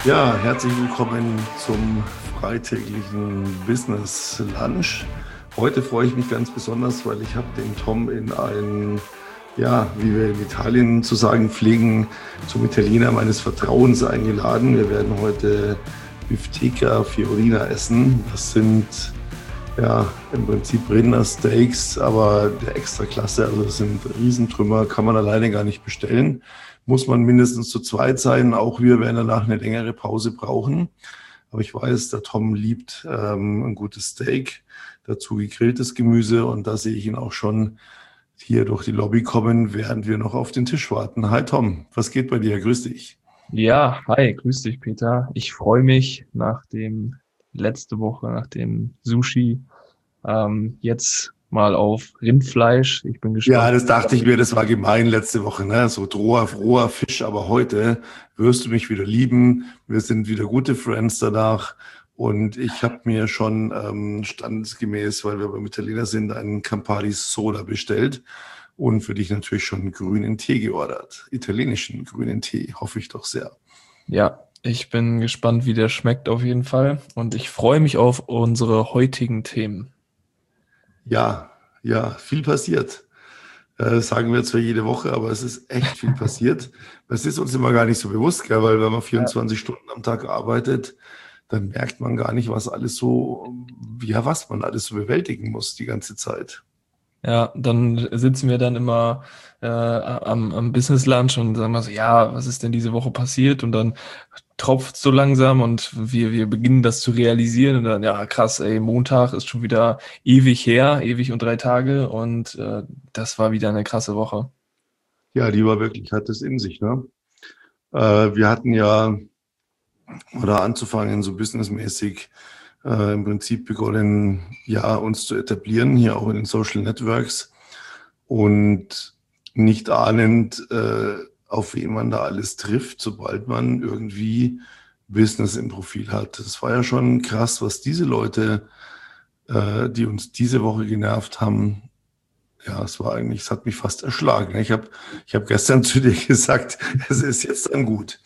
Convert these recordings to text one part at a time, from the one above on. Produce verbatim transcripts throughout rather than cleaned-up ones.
Ja, herzlich willkommen zum freitäglichen Business Lunch. Heute freue ich mich ganz besonders, weil ich habe den Tom in ein, ja, wie wir in Italien zu sagen pflegen, zum Italiener meines Vertrauens eingeladen. Wir werden heute Bifteca Fiorina essen. Das sind ja im Prinzip Rindersteaks, aber der Extraklasse. Also das sind Riesentrümmer, kann man alleine gar nicht bestellen. Muss man mindestens zu zweit sein. Auch wir werden danach eine längere Pause brauchen. Aber ich weiß, der Tom liebt ähm, ein gutes Steak, dazu gegrilltes Gemüse. Und da sehe ich ihn auch schon hier durch die Lobby kommen, während wir noch auf den Tisch warten. Hi Tom, was geht bei dir? Grüß dich. Ja, hi, grüß dich, Peter. Ich freue mich nach dem letzte Woche, nach dem Sushi, ähm, jetzt mal auf Rindfleisch. Ich bin Ja, gespannt. das dachte ich mir, das war gemein letzte Woche, ne? So roher, roher Fisch, aber heute wirst du mich wieder lieben. Wir sind wieder gute Friends danach. Und ich habe mir schon ähm, standesgemäß, weil wir beim Italiener sind, einen Campari Soda bestellt und für dich natürlich schon grünen Tee geordert. Italienischen grünen Tee, hoffe ich doch sehr. Ja, ich bin gespannt, wie der schmeckt auf jeden Fall. Und ich freue mich auf unsere heutigen Themen. Ja, ja, viel passiert. Äh, sagen wir zwar jede Woche, aber es ist echt viel passiert. Es ist uns immer gar nicht so bewusst, gell? Weil wenn man Ja. vierundzwanzig Stunden am Tag arbeitet, dann merkt man gar nicht, was alles so, ja, was man alles so bewältigen muss die ganze Zeit. Ja, dann sitzen wir dann immer äh, am, am Business Lunch und sagen wir so, ja, was ist denn diese Woche passiert? Und dann tropft so langsam und wir, wir beginnen das zu realisieren und dann, ja, krass, ey, Montag ist schon wieder ewig her, ewig und drei Tage und äh, das war wieder eine krasse Woche. Ja, die war wirklich, hat es in sich, ne? Äh, wir hatten ja, oder anzufangen, so businessmäßig, äh, im Prinzip begonnen, ja, uns zu etablieren, hier auch in den Social Networks und nicht ahnend, äh, auf wen man da alles trifft, sobald man irgendwie Business im Profil hat. Das war ja schon krass, was diese Leute, äh, die uns diese Woche genervt haben. Ja, es war eigentlich, es hat mich fast erschlagen. Ich habe ich hab gestern zu dir gesagt, es ist jetzt dann gut.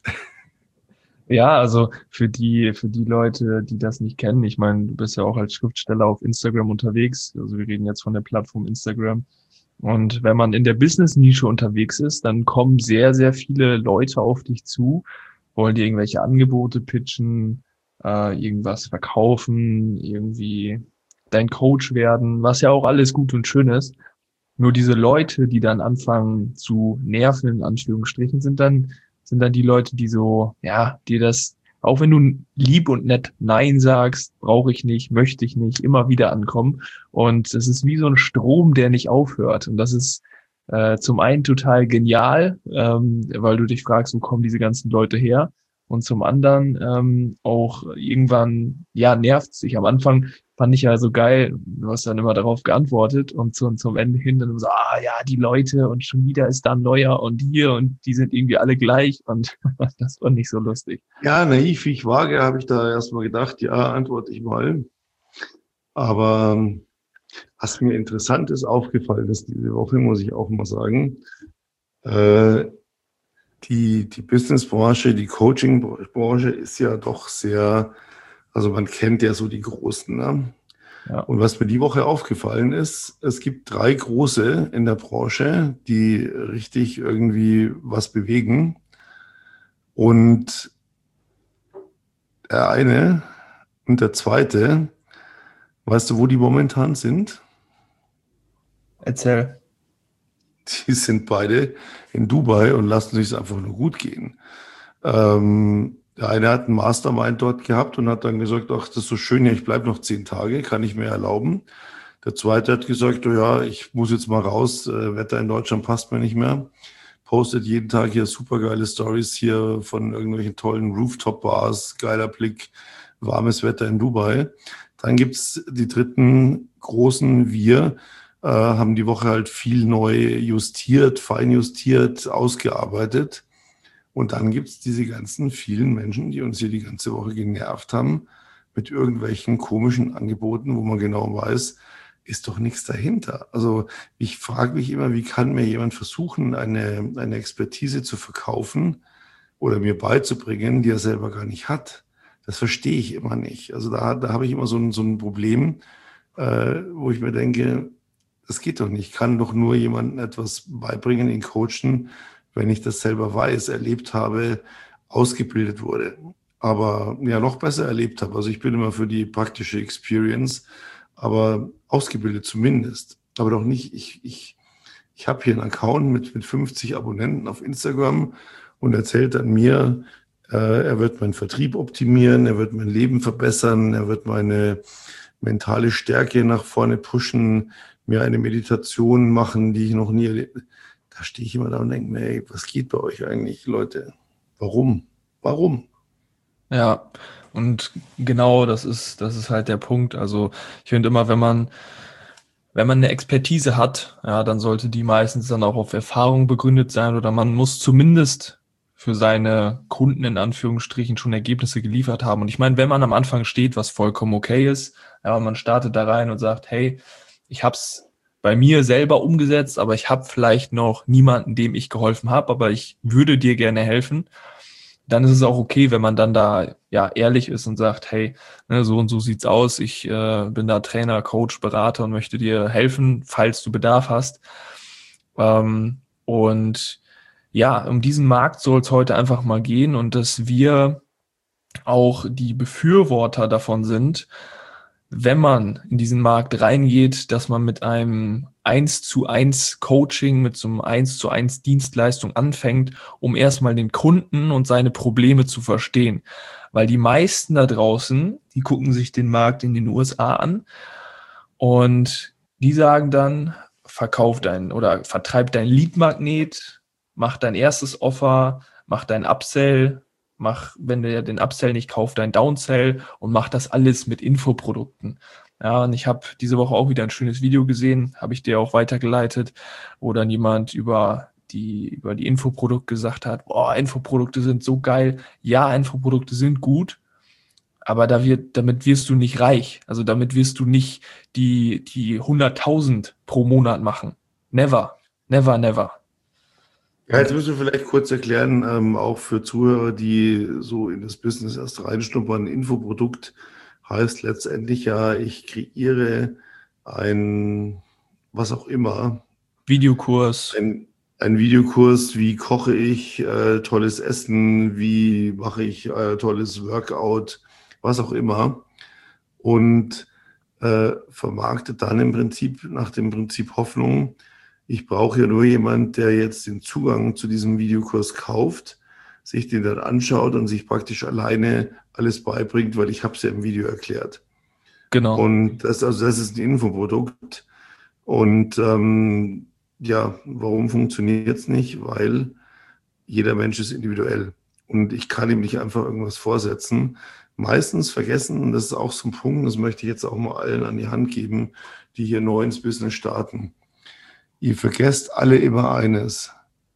Ja, also für die, für die Leute, die das nicht kennen, ich meine, du bist ja auch als Schriftsteller auf Instagram unterwegs, also wir reden jetzt von der Plattform Instagram. Und wenn man in der Business-Nische unterwegs ist, dann kommen sehr, sehr viele Leute auf dich zu, wollen dir irgendwelche Angebote pitchen, äh, irgendwas verkaufen, irgendwie dein Coach werden, was ja auch alles gut und schön ist. Nur diese Leute, die dann anfangen zu nerven, in Anführungsstrichen, sind dann, sind dann die Leute, die so, ja, die das, auch wenn du lieb und nett Nein sagst, brauche ich nicht, möchte ich nicht, immer wieder ankommen. Und es ist wie so ein Strom, der nicht aufhört. Und das ist äh, zum einen total genial, ähm, weil du dich fragst, wo kommen diese ganzen Leute her? Und zum anderen ähm, auch irgendwann, ja, nervt sich. Am Anfang fand ich ja so geil, du hast dann immer darauf geantwortet und zum, zum Ende hin dann so, ah ja, die Leute und schon wieder ist da ein neuer und hier und die sind irgendwie alle gleich und das war nicht so lustig. Ja, naiv wie ich wage, habe ich da erstmal gedacht, ja, antworte ich mal. Aber ähm, was mir interessant ist, aufgefallen ist diese Woche, muss ich auch mal sagen, äh, die, die Businessbranche, die Coaching-Branche ist ja doch sehr, also man kennt ja so die Großen, ne? Ja, Und was mir die Woche aufgefallen ist, es gibt drei große in der Branche, die richtig irgendwie was bewegen. Und der eine und der zweite, weißt du, wo die momentan sind? erzähl. Die sind beide in Dubai und lassen sich es einfach nur gut gehen. Ähm, der eine hat einen Mastermind dort gehabt und hat dann gesagt, ach, das ist so schön, ja, ich bleibe noch zehn Tage, kann ich mir erlauben. Der zweite hat gesagt, oh ja, ich muss jetzt mal raus, äh, Wetter in Deutschland passt mir nicht mehr. Postet jeden Tag hier supergeile Stories hier von irgendwelchen tollen Rooftop-Bars, geiler Blick, warmes Wetter in Dubai. Dann gibt's die dritten großen, wir äh, haben die Woche halt viel neu justiert, fein justiert, ausgearbeitet. Und dann gibt's diese ganzen vielen Menschen, die uns hier die ganze Woche genervt haben mit irgendwelchen komischen Angeboten, wo man genau weiß, ist doch nichts dahinter. Also ich frage mich immer, wie kann mir jemand versuchen, eine, eine Expertise zu verkaufen, oder mir beizubringen, die er selber gar nicht hat. Das verstehe ich immer nicht. Also da, da habe ich immer so ein, so ein Problem, äh, wo ich mir denke, das geht doch nicht. Ich kann doch nur jemandem etwas beibringen, ihn coachen, wenn ich das selber weiß, erlebt habe, ausgebildet wurde. Aber ja, noch besser erlebt habe. Also ich bin immer für die praktische Experience, aber ausgebildet zumindest. Aber doch nicht, ich, ich, ich habe hier einen Account mit, mit fünfzig Abonnenten auf Instagram und erzählt dann mir, äh, er wird meinen Vertrieb optimieren, er wird mein Leben verbessern, er wird meine mentale Stärke nach vorne pushen, mir eine Meditation machen, die ich noch nie erlebt habe. Da stehe ich immer da und denke mir, ey, was geht bei euch eigentlich, Leute? Warum? Warum? Ja, und genau das ist, das ist halt der Punkt. Also ich finde immer, wenn man, wenn man eine Expertise hat, ja, dann sollte die meistens dann auch auf Erfahrung begründet sein oder man muss zumindest für seine Kunden in Anführungsstrichen schon Ergebnisse geliefert haben. Und ich meine, wenn man am Anfang steht, was vollkommen okay ist, ja, man startet da rein und sagt, hey, ich habe es bei mir selber umgesetzt, aber ich habe vielleicht noch niemanden, dem ich geholfen habe, aber ich würde dir gerne helfen. Dann ist es auch okay, wenn man dann da ja ehrlich ist und sagt, hey, ne, so und so sieht's aus, ich äh, bin da Trainer, Coach, Berater und möchte dir helfen, falls du Bedarf hast. Ähm, und ja, um diesen Markt soll es heute einfach mal gehen und dass wir auch die Befürworter davon sind, wenn man in diesen Markt reingeht, dass man mit einem eins zu eins Coaching, mit so einem eins zu eins Dienstleistung anfängt, um erstmal den Kunden und seine Probleme zu verstehen. Weil die meisten da draußen, die gucken sich den Markt in den U S A an und die sagen dann, verkauf dein oder vertreib dein Lead-Magnet, mach dein erstes Offer, mach dein Upsell, mach, wenn der den Upsell nicht kauft, dein Downsell und mach das alles mit Infoprodukten. Ja, und ich habe diese Woche auch wieder ein schönes Video gesehen, habe ich dir auch weitergeleitet, wo dann jemand über die, über die Infoprodukte gesagt hat, boah, Infoprodukte sind so geil. Ja, Infoprodukte sind gut, aber da wird, damit wirst du nicht reich. Also damit wirst du nicht die, die hunderttausend pro Monat machen. Never, never, never. Ja, jetzt müssen wir vielleicht kurz erklären, ähm, auch für Zuhörer, die so in das Business erst reinschnuppern. Infoprodukt heißt letztendlich ja, ich kreiere ein, was auch immer, Videokurs. ein, ein Videokurs, wie koche ich äh, tolles Essen, wie mache ich äh, tolles Workout, was auch immer. Und äh, vermarktet dann im Prinzip nach dem Prinzip Hoffnung, ich brauche ja nur jemand, der jetzt den Zugang zu diesem Videokurs kauft, sich den dann anschaut und sich praktisch alleine alles beibringt, weil ich habe es ja im Video erklärt. Genau. Und das, also das ist ein Infoprodukt. Und ähm, ja, warum funktioniert es nicht? Weil jeder Mensch ist individuell. Und ich kann ihm nicht einfach irgendwas vorsetzen. Meistens vergessen, und das ist auch so ein Punkt, das möchte ich jetzt auch mal allen an die Hand geben, die hier neu ins Business starten. Ihr vergesst alle immer eines.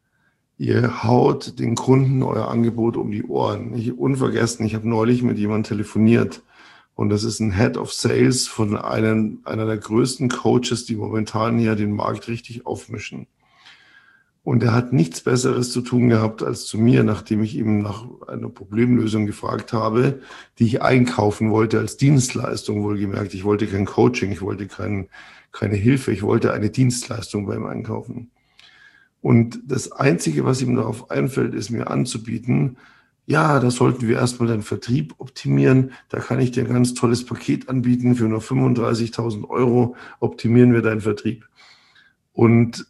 Ihr haut den Kunden euer Angebot um die Ohren. Ich, unvergessen, ich habe neulich mit jemandem telefoniert und das ist ein Head of Sales von einem, einer der größten Coaches, die momentan hier den Markt richtig aufmischen. Und er hat nichts Besseres zu tun gehabt als zu mir, nachdem ich ihm nach einer Problemlösung gefragt habe, die ich einkaufen wollte als Dienstleistung, wohlgemerkt. Ich wollte kein Coaching, ich wollte kein, keine Hilfe, ich wollte eine Dienstleistung beim Einkaufen. Und das Einzige, was ihm darauf einfällt, ist mir anzubieten, ja, da sollten wir erstmal den Vertrieb optimieren. Da kann ich dir ein ganz tolles Paket anbieten. Für nur fünfunddreißigtausend Euro optimieren wir deinen Vertrieb. Und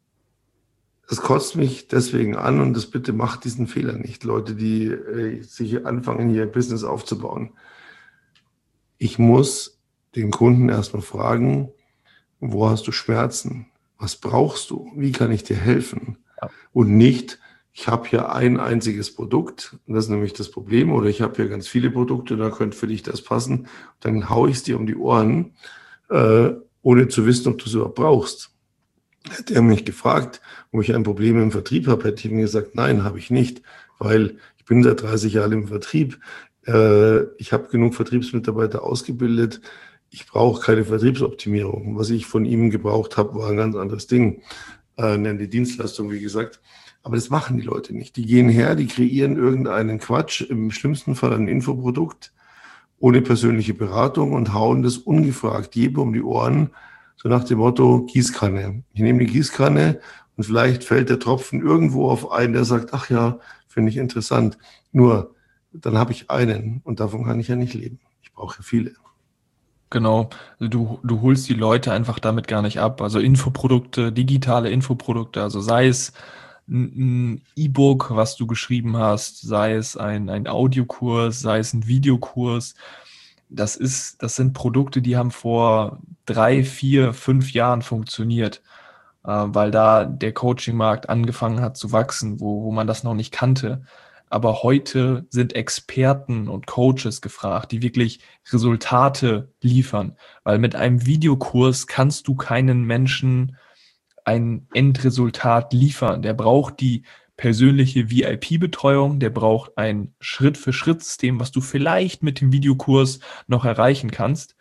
das kotzt mich deswegen an und das bitte macht diesen Fehler nicht, Leute, die äh, sich anfangen, hier Business aufzubauen. Ich muss den Kunden erstmal fragen, wo hast du Schmerzen? Was brauchst du? Wie kann ich dir helfen? Ja. Und nicht, ich habe hier ein einziges Produkt, und das ist nämlich das Problem, oder ich habe hier ganz viele Produkte, da könnte für dich das passen. Dann haue ich es dir um die Ohren, äh, ohne zu wissen, ob du es überhaupt brauchst. Hätte er mich gefragt, wo ich ein Problem im Vertrieb habe, hätte ich ihm gesagt, nein, habe ich nicht, weil ich bin seit dreißig Jahren im Vertrieb. Äh, ich habe genug Vertriebsmitarbeiter ausgebildet. Ich brauche keine Vertriebsoptimierung. Was ich von ihm gebraucht habe, war ein ganz anderes Ding. Äh, nennt die Dienstleistung, wie gesagt. Aber das machen die Leute nicht. Die gehen her, die kreieren irgendeinen Quatsch, im schlimmsten Fall ein Infoprodukt, ohne persönliche Beratung und hauen das ungefragt jedem um die Ohren, so nach dem Motto Gießkanne. Ich nehme die Gießkanne und vielleicht fällt der Tropfen irgendwo auf einen, der sagt, ach ja, finde ich interessant. Nur, dann habe ich einen und davon kann ich ja nicht leben. Ich brauche ja viele. Genau, also du, du holst die Leute einfach damit gar nicht ab. Also Infoprodukte, digitale Infoprodukte, also sei es ein ein E-Book, was du geschrieben hast, sei es ein, ein Audiokurs, sei es ein Videokurs. Das ist, das sind Produkte, die haben vor drei, vier, fünf Jahren funktioniert, äh, weil da der Coaching-Markt angefangen hat zu wachsen, wo, wo man das noch nicht kannte. Aber heute sind Experten und Coaches gefragt, die wirklich Resultate liefern. Weil mit einem Videokurs kannst du keinen Menschen ein Endresultat liefern. Der braucht die persönliche V I P-Betreuung, der braucht ein Schritt-für-Schritt-System, was du vielleicht mit dem Videokurs noch erreichen kannst.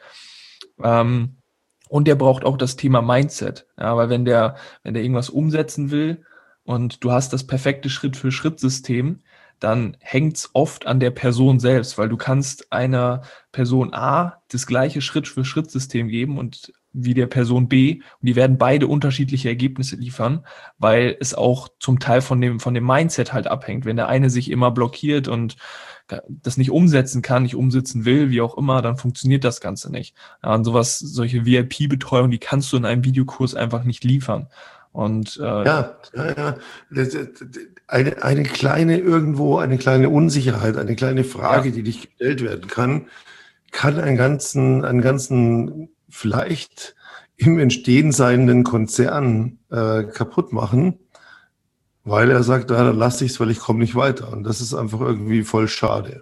Ähm, und der braucht auch das Thema Mindset. Ja, weil wenn der, wenn der irgendwas umsetzen will und du hast das perfekte Schritt-für-Schritt-System, dann hängt es oft an der Person selbst, weil du kannst einer Person A das gleiche Schritt-für-Schritt-System geben und wie der Person B und die werden beide unterschiedliche Ergebnisse liefern, weil es auch zum Teil von dem, von dem Mindset halt abhängt. Wenn der eine sich immer blockiert und das nicht umsetzen kann, nicht umsetzen will, wie auch immer, dann funktioniert das Ganze nicht. Ja, und sowas, solche V I P-Betreuung, die kannst du in einem Videokurs einfach nicht liefern. Und äh, Ja, ja, ja. Das, das, eine, eine kleine irgendwo, eine kleine Unsicherheit, eine kleine Frage, ja, die dich gestellt werden kann, kann einen ganzen, einen ganzen vielleicht im Entstehen seienden Konzern äh, kaputt machen, weil er sagt, ja, dann lasse ich es, weil ich komme nicht weiter. Und das ist einfach irgendwie voll schade.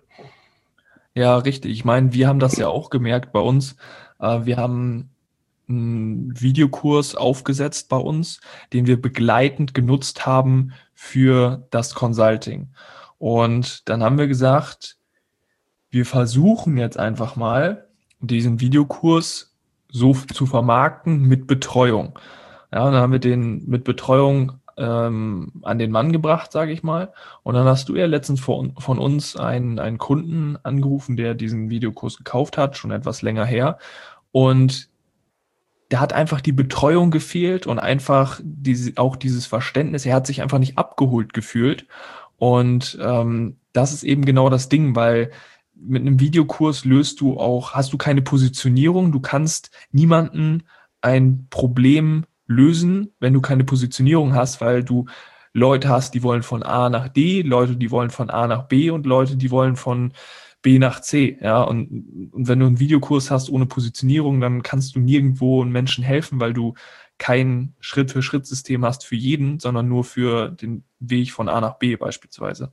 ja, richtig. Ich meine, wir haben das ja auch gemerkt bei uns. Äh, wir haben einen Videokurs aufgesetzt bei uns, den wir begleitend genutzt haben für das Consulting. Und dann haben wir gesagt, wir versuchen jetzt einfach mal, diesen Videokurs so zu vermarkten mit Betreuung. Ja, und dann haben wir den mit Betreuung ähm, an den Mann gebracht, sage ich mal. Und dann hast du ja letztens von, von uns einen, einen Kunden angerufen, der diesen Videokurs gekauft hat, schon etwas länger her. Und da hat einfach die Betreuung gefehlt und einfach diese, auch dieses Verständnis. Er hat sich einfach nicht abgeholt gefühlt. Und ähm, das ist eben genau das Ding, weil mit einem Videokurs löst du auch, hast du keine Positionierung. Du kannst niemanden ein Problem lösen, wenn du keine Positionierung hast, weil du Leute hast, die wollen von A nach D, Leute, die wollen von A nach B und Leute, die wollen von B nach C. Ja, und, und wenn du einen Videokurs hast ohne Positionierung, dann kannst du nirgendwo einem Menschen helfen, weil du kein Schritt-für-Schritt-System hast für jeden, sondern nur für den Weg von A nach B beispielsweise.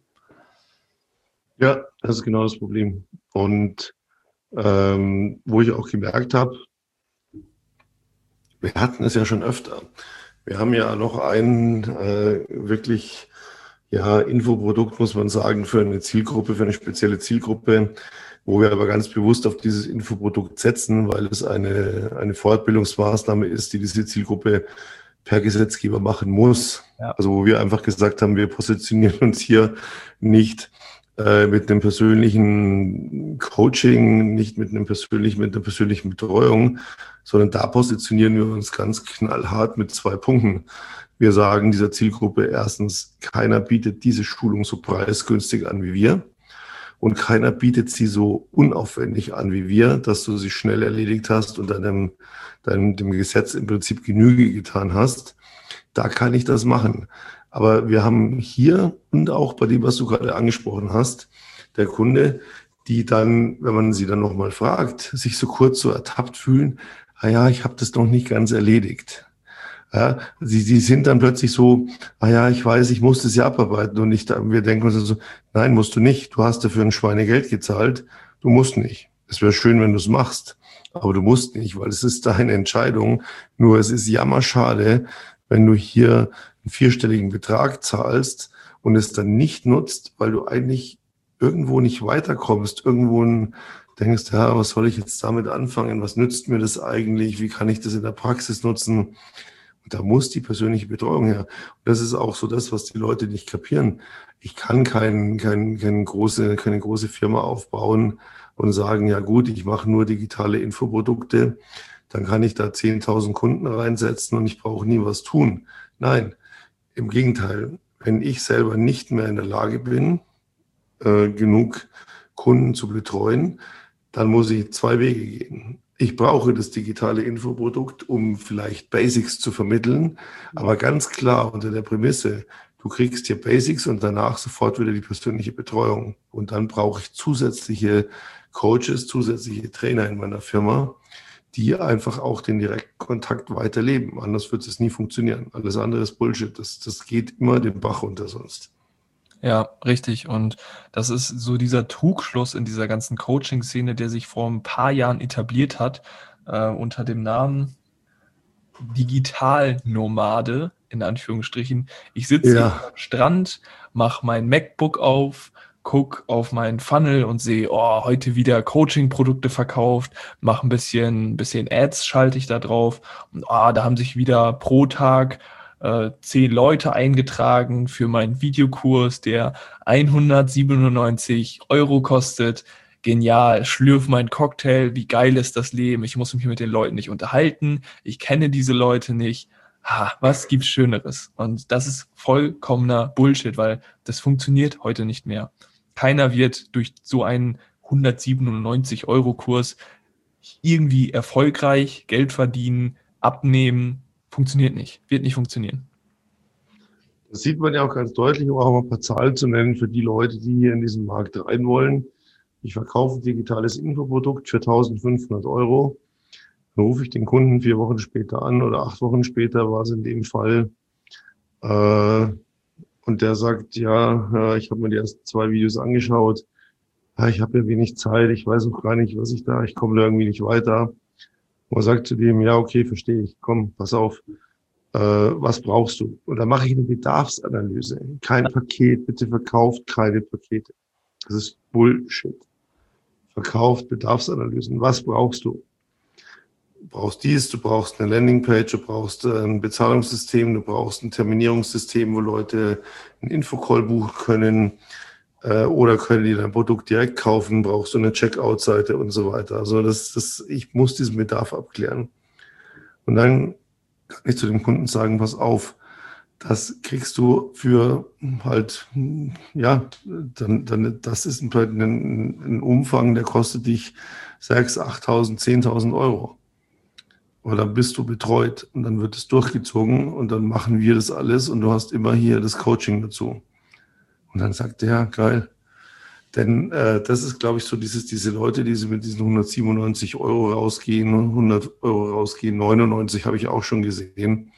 Ja, das ist genau das Problem. Und ähm, wo ich auch gemerkt habe, wir hatten es ja schon öfter. Wir haben ja noch ein äh, wirklich ja, Infoprodukt, muss man sagen, für eine Zielgruppe, für eine spezielle Zielgruppe, wo wir aber ganz bewusst auf dieses Infoprodukt setzen, weil es eine, eine Fortbildungsmaßnahme ist, die diese Zielgruppe per Gesetzgeber machen muss. Ja. Also wo wir einfach gesagt haben, wir positionieren uns hier nicht äh, mit einem persönlichen Coaching, nicht mit einem persönlichen, mit einer persönlichen Betreuung, sondern da positionieren wir uns ganz knallhart mit zwei Punkten. Wir sagen dieser Zielgruppe erstens, keiner bietet diese Schulung so preisgünstig an wie wir und keiner bietet sie so unaufwendig an wie wir, dass du sie schnell erledigt hast und deinem, deinem dem Gesetz im Prinzip Genüge getan hast. Da kann ich das machen. Aber wir haben hier und auch bei dem, was du gerade angesprochen hast, der Kunde, die dann, wenn man sie dann nochmal fragt, sich so kurz so ertappt fühlen, ah ja, ich habe das noch nicht ganz erledigt. Ja, sie, sie sind dann plötzlich so, ah ja, ich weiß, ich muss das ja abarbeiten und nicht, wir denken uns so, nein, musst du nicht. Du hast dafür ein Schweinegeld gezahlt. Du musst nicht. Es wäre schön, wenn du es machst, aber du musst nicht, weil es ist deine Entscheidung. Nur es ist jammerschade, wenn du hier einen vierstelligen Betrag zahlst und es dann nicht nutzt, weil du eigentlich irgendwo nicht weiterkommst, irgendwo ein, denkst, ja, was soll ich jetzt damit anfangen? Was nützt mir das eigentlich? Wie kann ich das in der Praxis nutzen? Und da muss die persönliche Betreuung her. Und das ist auch so das, was die Leute nicht kapieren. Ich kann kein, kein, kein große, keine große Firma aufbauen und sagen, ja gut, ich mache nur digitale Infoprodukte, dann kann ich da zehntausend Kunden reinsetzen und ich brauche nie was tun. Nein, im Gegenteil. Wenn ich selber nicht mehr in der Lage bin, äh, genug Kunden zu betreuen, dann muss ich zwei Wege gehen. Ich brauche das digitale Infoprodukt, um vielleicht Basics zu vermitteln, aber ganz klar unter der Prämisse, du kriegst hier Basics und danach sofort wieder die persönliche Betreuung. Und dann brauche ich zusätzliche Coaches, zusätzliche Trainer in meiner Firma, die einfach auch den direkten Kontakt weiterleben. Anders wird es nie funktionieren. Alles andere ist Bullshit. Das, das geht immer den Bach runter sonst. Ja, richtig. Und das ist so dieser Trugschluss in dieser ganzen Coaching-Szene, der sich vor ein paar Jahren etabliert hat, äh, unter dem Namen Digitalnomade, in Anführungsstrichen. Ich sitze Ja. am Strand, mache mein MacBook auf, guck auf meinen Funnel und sehe, oh, heute wieder Coaching-Produkte verkauft, mache ein bisschen, bisschen Ads, schalte ich da drauf. Und ah, da haben sich wieder pro Tag äh, zehn Leute eingetragen für meinen Videokurs, der hundertsiebenundneunzig Euro kostet. Genial, schlürf meinen Cocktail, wie geil ist das Leben, ich muss mich mit den Leuten nicht unterhalten, ich kenne diese Leute nicht. Ha, was gibt's Schöneres? Und das ist vollkommener Bullshit, weil das funktioniert heute nicht mehr. Keiner wird durch so einen hundertsiebenundneunzig Euro Kurs irgendwie erfolgreich Geld verdienen, abnehmen. Funktioniert nicht, wird nicht funktionieren. Das sieht man ja auch ganz deutlich, um auch mal ein paar Zahlen zu nennen für die Leute, die hier in diesen Markt rein wollen. Ich verkaufe ein digitales Infoprodukt für eintausendfünfhundert Euro. Dann rufe ich den Kunden vier Wochen später an oder acht Wochen später war es in dem Fall. Äh, und der sagt, ja, ich habe mir die ersten zwei Videos angeschaut. Ja, ich habe ja wenig Zeit, ich weiß auch gar nicht, was ich da, ich komme da irgendwie nicht weiter. Und man sagt zu dem, ja, okay, verstehe ich, komm, pass auf, äh, was brauchst du? Und dann mache ich eine Bedarfsanalyse. Kein Paket, bitte verkauft keine Pakete. Das ist Bullshit. Verkauft Bedarfsanalysen. Was brauchst du? Du brauchst dies, du brauchst eine Landingpage, du brauchst ein Bezahlungssystem, du brauchst ein Terminierungssystem, wo Leute einen Infocall buchen können äh, oder können die dein Produkt direkt kaufen, brauchst du eine Checkout-Seite und so weiter. Also das, das, ich muss diesen Bedarf abklären. Und dann kann ich zu dem Kunden sagen, pass auf, das kriegst du für halt, ja, dann, dann, das ist ein, ein, ein Umfang, der kostet dich sechstausend, achttausend, zehntausend Euro. Und dann bist du betreut und dann wird es durchgezogen und dann machen wir das alles und du hast immer hier das Coaching dazu. Und dann sagt der, geil. Denn äh, das ist, glaube ich, so dieses, diese Leute, die mit diesen hundertsiebenundneunzig Euro rausgehen, hundert Euro rausgehen, neunundneunzig habe ich auch schon gesehen.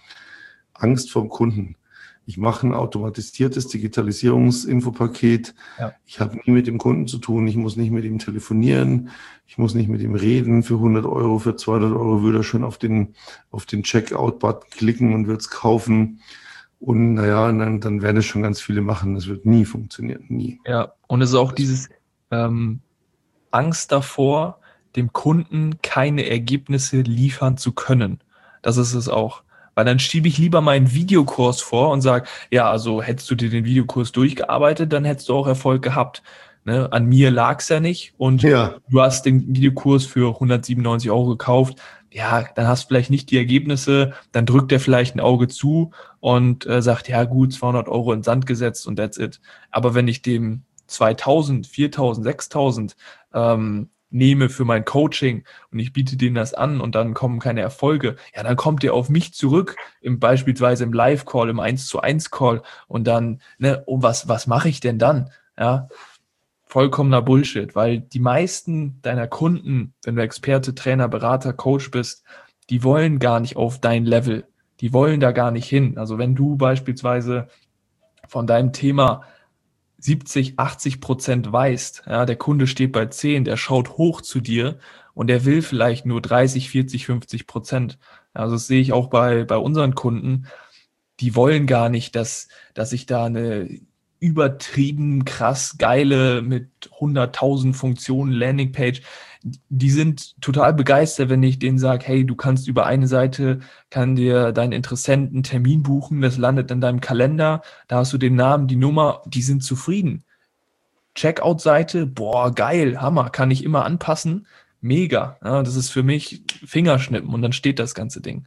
Angst vom Kunden. Ich mache ein automatisiertes Digitalisierungsinfopaket. Ja. Ich habe nie mit dem Kunden zu tun. Ich muss nicht mit ihm telefonieren. Ich muss nicht mit ihm reden. Für hundert Euro, für zweihundert Euro würde er schon auf den, auf den Checkout-Button klicken und wird es kaufen. Und naja, dann, dann werden es schon ganz viele machen. Das wird nie funktionieren, nie. Ja, und es ist auch dieses ähm, Angst davor, dem Kunden keine Ergebnisse liefern zu können. Das ist es auch. Weil dann schiebe ich lieber meinen Videokurs vor und sage, ja, also hättest du dir den Videokurs durchgearbeitet, dann hättest du auch Erfolg gehabt. Ne? An mir lag es ja nicht und ja. Du hast den Videokurs für hundertsiebenundneunzig Euro gekauft. Ja, dann hast du vielleicht nicht die Ergebnisse, dann drückt er vielleicht ein Auge zu und äh, sagt, ja gut, zweihundert Euro in den Sand gesetzt und that's it. Aber wenn ich dem zweitausend, viertausend, sechstausend ähm, nehme für mein Coaching und ich biete denen das an und dann kommen keine Erfolge, ja, dann kommt ihr auf mich zurück, im, beispielsweise im Live-Call, im eins zu eins Call und dann, ne, oh, was, was mache ich denn dann? Ja, vollkommener Bullshit, weil die meisten deiner Kunden, wenn du Experte, Trainer, Berater, Coach bist, die wollen gar nicht auf dein Level, die wollen da gar nicht hin. Also wenn du beispielsweise von deinem Thema siebzig, achtzig Prozent weißt, ja, der Kunde steht bei zehn, der schaut hoch zu dir und der will vielleicht nur dreißig, vierzig, fünfzig Prozent. Also das sehe ich auch bei, bei unseren Kunden, die wollen gar nicht, dass, dass ich da eine übertrieben krass geile mit hunderttausend Funktionen Landingpage. Die sind total begeistert, wenn ich denen sage, hey, du kannst über eine Seite, kann dir dein Interessenten einen Termin buchen, das landet in deinem Kalender, da hast du den Namen, die Nummer, die sind zufrieden. Checkout-Seite, boah, geil, Hammer, kann ich immer anpassen, mega. Ja, das ist für mich Fingerschnippen und dann steht das ganze Ding.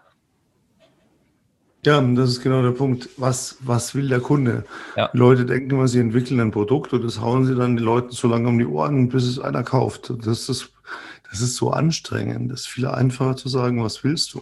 Ja, das ist genau der Punkt. Was, was will der Kunde? Ja. Die Leute denken immer, sie entwickeln ein Produkt und das hauen sie dann den Leuten so lange um die Ohren, bis es einer kauft. Das ist, das ist so anstrengend. Das ist viel einfacher zu sagen, was willst du?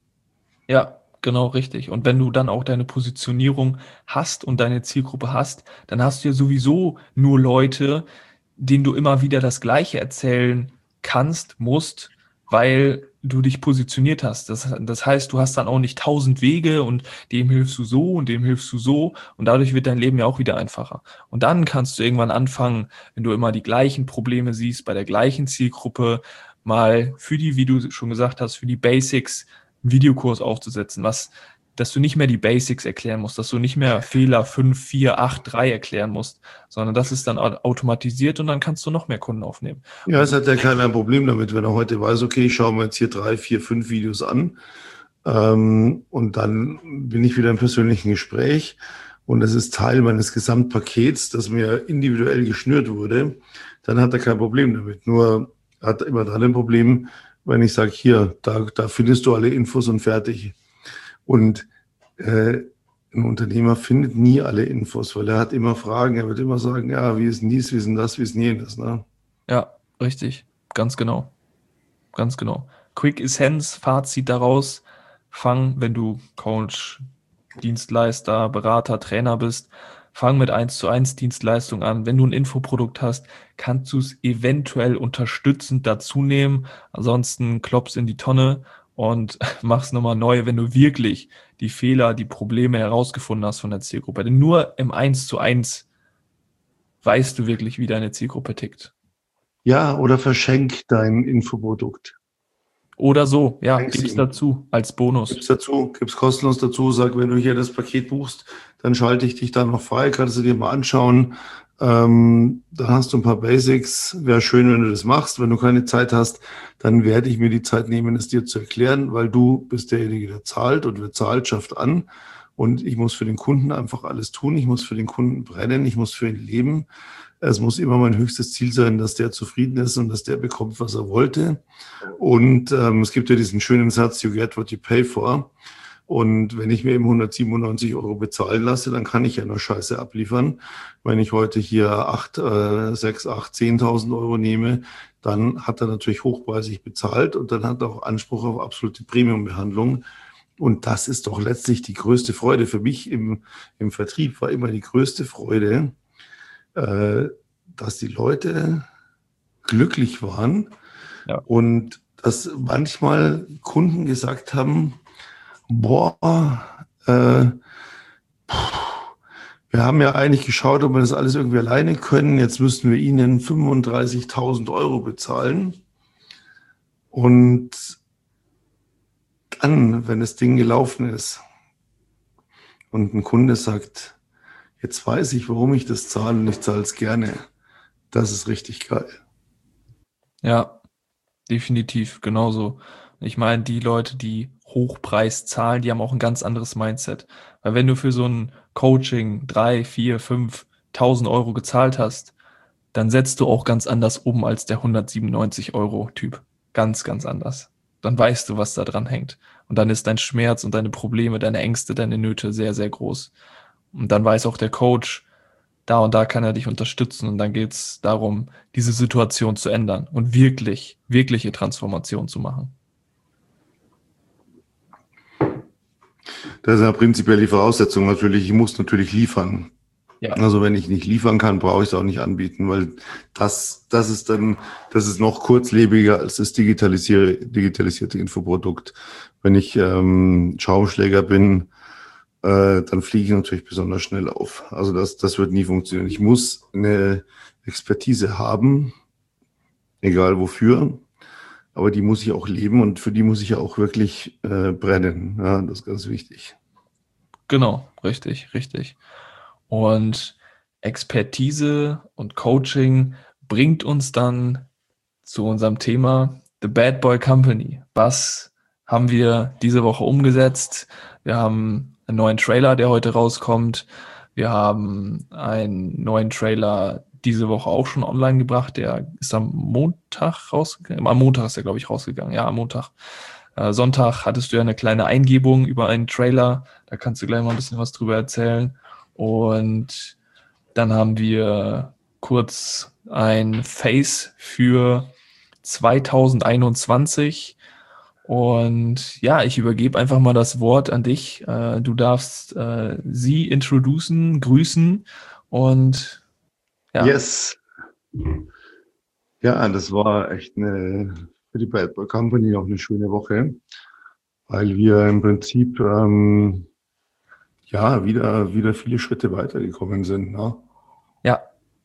Ja, genau richtig. Und wenn du dann auch deine Positionierung hast und deine Zielgruppe hast, dann hast du ja sowieso nur Leute, denen du immer wieder das Gleiche erzählen kannst, musst, weil du dich positioniert hast. Das, das heißt, du hast dann auch nicht tausend Wege und dem hilfst du so und dem hilfst du so und dadurch wird dein Leben ja auch wieder einfacher. Und dann kannst du irgendwann anfangen, wenn du immer die gleichen Probleme siehst, bei der gleichen Zielgruppe, mal für die, wie du schon gesagt hast, für die Basics einen Videokurs aufzusetzen, was, dass du nicht mehr die Basics erklären musst, dass du nicht mehr Fehler fünf, vier, acht, drei erklären musst, sondern das ist dann automatisiert und dann kannst du noch mehr Kunden aufnehmen. Ja, es hat ja keiner ein Problem damit, wenn er heute weiß, okay, ich schaue mir jetzt hier drei, vier, fünf Videos an ähm, und dann bin ich wieder im persönlichen Gespräch und das ist Teil meines Gesamtpakets, das mir individuell geschnürt wurde, dann hat er kein Problem damit. Nur hat er immer dann ein Problem, wenn ich sage, hier, da, da findest du alle Infos und fertig. Und äh, ein Unternehmer findet nie alle Infos, weil er hat immer Fragen, er wird immer sagen, ja, wie ist denn dies, wie ist denn das, wie ist denn jenes, ne? Ja, richtig, ganz genau, ganz genau. Quick Essence, Fazit daraus, fang, wenn du Coach, Dienstleister, Berater, Trainer bist, fang mit eins zu eins Dienstleistung an. Wenn du ein Infoprodukt hast, kannst du es eventuell unterstützend dazu nehmen. Ansonsten klopfst in die Tonne und mach's nochmal neu, wenn du wirklich die Fehler, die Probleme herausgefunden hast von der Zielgruppe. Denn nur im eins zu eins weißt du wirklich, wie deine Zielgruppe tickt. Ja, oder verschenk dein Infoprodukt. Oder so, ja, Schenk's gib's ihm. dazu als Bonus. Gib's dazu, gib's kostenlos dazu, sag, wenn du hier das Paket buchst, dann schalte ich dich da noch frei, kannst du dir mal anschauen. Ähm, dann hast du ein paar Basics. Wäre schön, wenn du das machst. Wenn du keine Zeit hast, dann werde ich mir die Zeit nehmen, es dir zu erklären, weil du bist derjenige, der zahlt und wer zahlt, schafft an. Und ich muss für den Kunden einfach alles tun. Ich muss für den Kunden brennen. Ich muss für ihn leben. Es muss immer mein höchstes Ziel sein, dass der zufrieden ist und dass der bekommt, was er wollte. Und ähm, es gibt ja diesen schönen Satz, you get what you pay for. Und wenn ich mir eben hundertsiebenundneunzig Euro bezahlen lasse, dann kann ich ja nur Scheiße abliefern. Wenn ich heute hier acht, äh, sechs, acht, zehntausend Euro nehme, dann hat er natürlich hochpreisig bezahlt und dann hat er auch Anspruch auf absolute Premium-Behandlung. Und das ist doch letztlich die größte Freude für mich im, im Vertrieb, war immer die größte Freude, äh, dass die Leute glücklich waren, Ja. und dass manchmal Kunden gesagt haben, boah, äh, wir haben ja eigentlich geschaut, ob wir das alles irgendwie alleine können. Jetzt müssten wir ihnen fünfunddreißigtausend Euro bezahlen. Und dann, wenn das Ding gelaufen ist und ein Kunde sagt, jetzt weiß ich, warum ich das zahle und ich zahle es gerne, das ist richtig geil. Ja, definitiv, genauso. Ich meine, die Leute, die Hochpreis zahlen, die haben auch ein ganz anderes Mindset. Weil wenn du für so ein Coaching drei, vier, fünftausend Euro gezahlt hast, dann setzt du auch ganz anders um als der hundertsiebenundneunzig Euro Typ. Ganz, ganz anders. Dann weißt du, was da dran hängt. Und dann ist dein Schmerz und deine Probleme, deine Ängste, deine Nöte sehr, sehr groß. Und dann weiß auch der Coach, da und da kann er dich unterstützen. Und dann geht es darum, diese Situation zu ändern und wirklich, wirkliche Transformation zu machen. Das ist ja prinzipiell die Voraussetzung natürlich. Ich muss natürlich liefern. Ja. Also wenn ich nicht liefern kann, brauche ich es auch nicht anbieten, weil das, das ist dann, das ist noch kurzlebiger als das digitalisierte, digitalisierte Infoprodukt. Wenn ich ähm, Schaumschläger bin, äh, dann fliege ich natürlich besonders schnell auf. Also das, das wird nie funktionieren. Ich muss eine Expertise haben, egal wofür, aber die muss ich auch leben und für die muss ich ja auch wirklich äh, brennen. Ja, das ist ganz wichtig. Genau, richtig, richtig. Und Expertise und Coaching bringt uns dann zu unserem Thema The Bad Boy Company. Was haben wir diese Woche umgesetzt? Wir haben einen neuen Trailer, der heute rauskommt. Wir haben einen neuen Trailer diese Woche auch schon online gebracht. Der ist am Montag rausgegangen. Am Montag ist der, glaube ich, rausgegangen. Ja, am Montag. Äh, Sonntag hattest du ja eine kleine Eingebung über einen Trailer. Da kannst du gleich mal ein bisschen was drüber erzählen. Und dann haben wir kurz ein Face für zwanzig einundzwanzig. Und ja, ich übergebe einfach mal das Wort an dich. Äh, du darfst äh, sie introducen, grüßen und ja. Yes. Ja, das war echt eine, für die Bad Boy Company auch eine schöne Woche, weil wir im Prinzip ähm, ja wieder, wieder viele Schritte weitergekommen sind. Ne? Ja.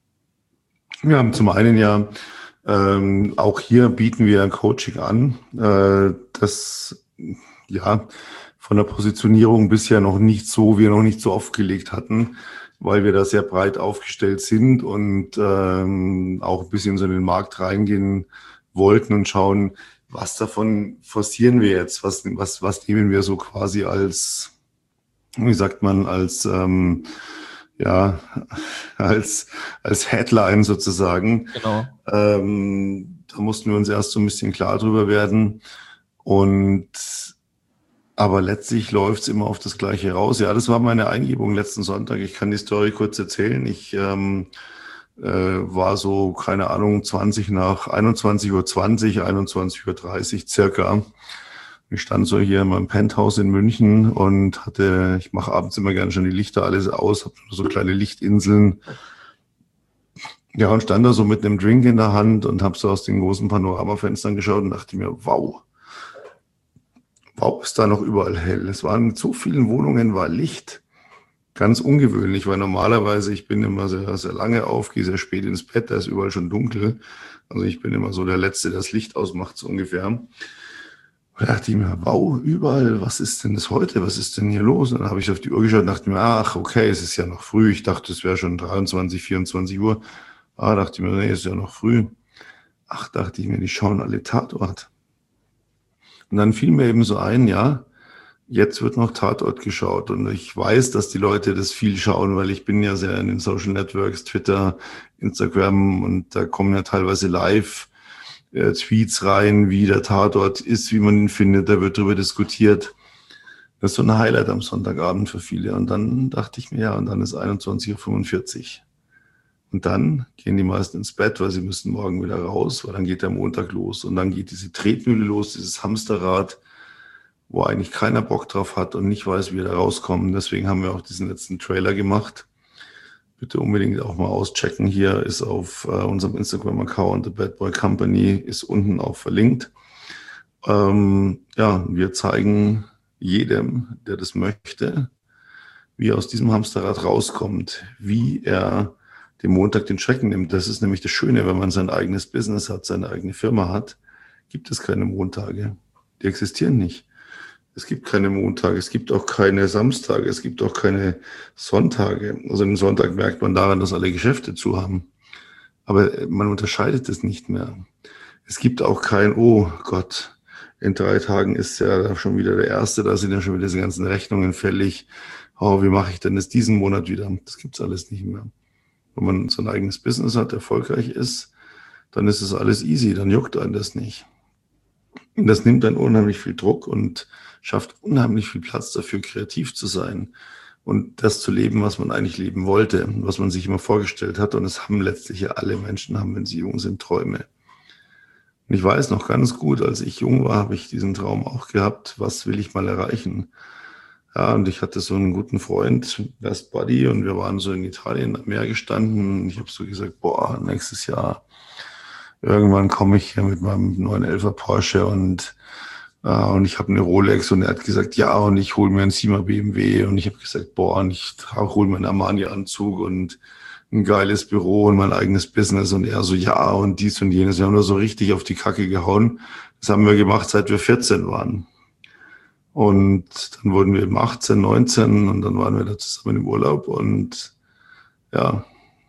Wir haben zum einen ja ähm, auch hier bieten wir ein Coaching an, äh, das ja von der Positionierung bisher noch nicht so, wir noch nicht so aufgelegt hatten, weil wir da sehr breit aufgestellt sind und ähm, auch ein bisschen so in den Markt reingehen wollten und schauen, was davon forcieren wir jetzt, was, was, was nehmen wir so quasi als, wie sagt man, als ähm, ja, als, als Headline sozusagen. Genau. Ähm, da mussten wir uns erst so ein bisschen klar drüber werden. Und aber letztlich läuft's immer auf das Gleiche raus. Ja, das war meine Eingebung letzten Sonntag. Ich kann die Story kurz erzählen. Ich ähm, äh, war so, keine Ahnung, zwanzig nach einundzwanzig Uhr zwanzig, einundzwanzig Uhr dreißig circa. Ich stand so hier in meinem Penthouse in München und hatte, ich mache abends immer gerne schon die Lichter alles aus, habe so kleine Lichtinseln. Ja, und stand da so mit einem Drink in der Hand und habe so aus den großen Panoramafenstern geschaut und dachte mir, wow, wow, ist da noch überall hell. Es waren in so vielen Wohnungen war Licht. Ganz ungewöhnlich, weil normalerweise ich bin immer sehr, sehr lange auf, gehe sehr spät ins Bett, da ist überall schon dunkel. Also ich bin immer so der Letzte, der das Licht ausmacht, so ungefähr. Da dachte ich mir, wow, überall, was ist denn das heute? Was ist denn hier los? Und dann habe ich auf die Uhr geschaut und dachte mir, ach, okay, es ist ja noch früh. Ich dachte, es wäre schon dreiundzwanzig, vierundzwanzig Uhr. Ah, dachte ich mir, nee, es ist ja noch früh. Ach, dachte ich mir, die schauen alle Tatort. Und dann fiel mir eben so ein, ja, jetzt wird noch Tatort geschaut. Und ich weiß, dass die Leute das viel schauen, weil ich bin ja sehr in den Social Networks, Twitter, Instagram und da kommen ja teilweise live Äh, Tweets rein, wie der Tatort ist, wie man ihn findet, da wird darüber diskutiert. Das ist so ein Highlight am Sonntagabend für viele. Und dann dachte ich mir, ja, und dann ist einundzwanzig Uhr fünfundvierzig. Und dann gehen die meisten ins Bett, weil sie müssen morgen wieder raus, weil dann geht der Montag los. Und dann geht diese Tretmühle los, dieses Hamsterrad, wo eigentlich keiner Bock drauf hat und nicht weiß, wie wir da rauskommen. Deswegen haben wir auch diesen letzten Trailer gemacht. Bitte unbedingt auch mal auschecken. Hier ist auf äh, unserem Instagram-Account The Bad Boy Company, ist unten auch verlinkt. Ähm, ja, wir zeigen jedem, der das möchte, wie er aus diesem Hamsterrad rauskommt, wie er den Montag den Schrecken nimmt. Das ist nämlich das Schöne, wenn man sein eigenes Business hat, seine eigene Firma hat, gibt es keine Montage. Die existieren nicht. Es gibt keine Montage, es gibt auch keine Samstage, es gibt auch keine Sonntage. Also den Sonntag merkt man daran, dass alle Geschäfte zu haben. Aber man unterscheidet es nicht mehr. Es gibt auch kein, oh Gott, in drei Tagen ist ja schon wieder der Erste, da sind ja schon wieder diese ganzen Rechnungen fällig. Oh, wie mache ich denn das diesen Monat wieder? Das gibt's alles nicht mehr. Wenn man sein eigenes Business hat, erfolgreich ist, dann ist es alles easy, dann juckt einen das nicht. Und das nimmt dann unheimlich viel Druck und schafft unheimlich viel Platz dafür, kreativ zu sein und das zu leben, was man eigentlich leben wollte, was man sich immer vorgestellt hat. Und es haben letztlich ja alle Menschen, haben, wenn sie jung sind, Träume. Und ich weiß noch ganz gut, als ich jung war, habe ich diesen Traum auch gehabt, was will ich mal erreichen? Ja, und ich hatte so einen guten Freund, Best Buddy, und wir waren so in Italien am Meer gestanden. Und ich habe so gesagt, boah, nächstes Jahr irgendwann komme ich hier mit meinem neuen elfer Porsche und äh, und ich habe eine Rolex und er hat gesagt, ja, und ich hole mir einen Sima B M W und ich habe gesagt, boah, und ich hole mir einen Armani-Anzug und ein geiles Büro und mein eigenes Business und er so, ja, und dies und jenes. Wir haben nur so richtig auf die Kacke gehauen. Das haben wir gemacht, seit wir vierzehn waren. Und dann wurden wir eben achtzehn, neunzehn und dann waren wir da zusammen im Urlaub und ja,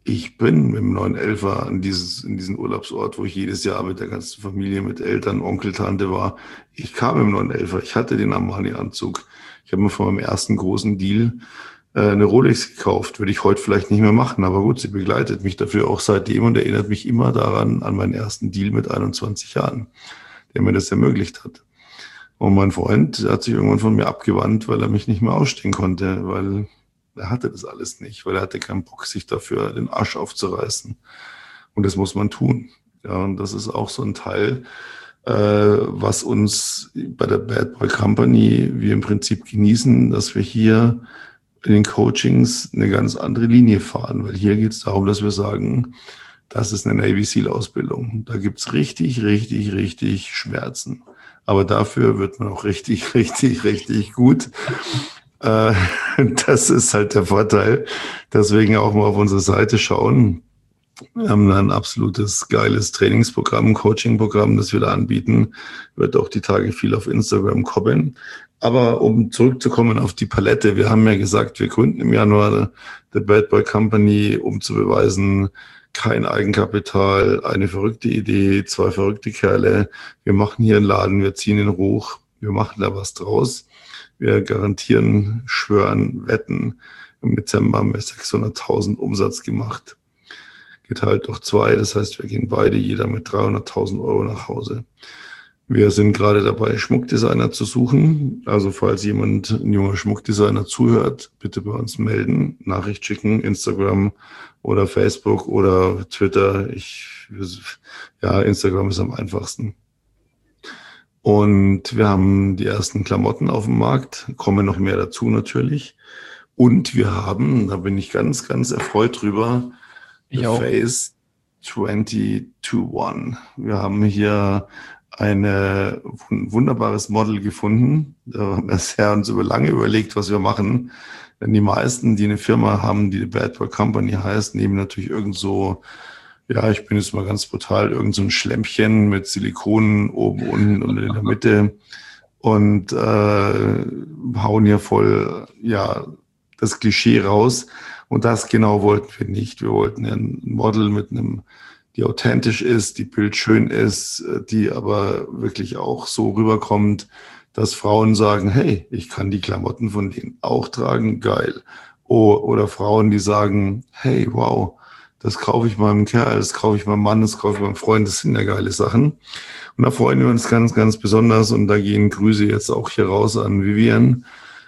Ich bin mit dem neun elfer an dieses, in diesen Urlaubsort, wo ich jedes Jahr mit der ganzen Familie, mit Eltern, Onkel, Tante war. Ich kam im neun elfer, ich hatte den Armani-Anzug. Ich habe mir von meinem ersten großen Deal äh, eine Rolex gekauft. Würde ich heute vielleicht nicht mehr machen, aber gut, sie begleitet mich dafür auch seitdem und erinnert mich immer daran, an meinen ersten Deal mit einundzwanzig Jahren, der mir das ermöglicht hat. Und mein Freund hat sich irgendwann von mir abgewandt, weil er mich nicht mehr ausstehen konnte, weil er hatte das alles nicht, weil er hatte keinen Bock, sich dafür den Arsch aufzureißen. Und das muss man tun. Ja, und das ist auch so ein Teil, äh, was uns bei der Bad Boy Company wir im Prinzip genießen, dass wir hier in den Coachings eine ganz andere Linie fahren, weil hier geht es darum, dass wir sagen, das ist eine Navy SEAL Ausbildung. Da gibt's richtig, richtig, richtig Schmerzen. Aber dafür wird man auch richtig, richtig, richtig gut. Äh, das ist halt der Vorteil. Deswegen auch mal auf unsere Seite schauen. Wir haben ein absolutes geiles Trainingsprogramm, Coachingprogramm, das wir da anbieten. Wird auch die Tage viel auf Instagram kommen. Aber um zurückzukommen auf die Palette, wir haben ja gesagt, wir gründen im Januar The Bad Boy Company, um zu beweisen, kein Eigenkapital, eine verrückte Idee, zwei verrückte Kerle. Wir machen hier einen Laden, wir ziehen ihn hoch, wir machen da was draus. Wir garantieren, schwören, wetten. Im Dezember haben wir sechshunderttausend Umsatz gemacht. Geteilt durch zwei, das heißt, wir gehen beide, jeder mit dreihunderttausend Euro nach Hause. Wir sind gerade dabei, Schmuckdesigner zu suchen. Also falls jemand, ein junger Schmuckdesigner zuhört, bitte bei uns melden, Nachricht schicken, Instagram oder Facebook oder Twitter. Ich, ja, Instagram ist am einfachsten. Und wir haben die ersten Klamotten auf dem Markt, kommen noch mehr dazu natürlich. Und wir haben, da bin ich ganz, ganz erfreut drüber, The Face zwei zwei eins. Wir haben hier eine, ein wunderbares Model gefunden. Da haben wir sehr uns über lange überlegt, was wir machen. Denn die meisten, die eine Firma haben, die The Bad Boy Company heißt, nehmen natürlich irgend so, ja, ich bin jetzt mal ganz brutal, irgend so ein Schlämmchen mit Silikon oben, unten und in der Mitte und äh, hauen hier voll, ja, das Klischee raus. Und das genau wollten wir nicht. Wir wollten ein Model mit einem, die authentisch ist, die bildschön ist, die aber wirklich auch so rüberkommt, dass Frauen sagen, hey, ich kann die Klamotten von denen auch tragen, geil. Oh, oder Frauen, die sagen, hey, wow, das kaufe ich meinem Kerl, das kaufe ich meinem Mann, das kaufe ich meinem Freund, das sind ja geile Sachen. Und da freuen wir uns ganz, ganz besonders und da gehen Grüße jetzt auch hier raus an Vivian.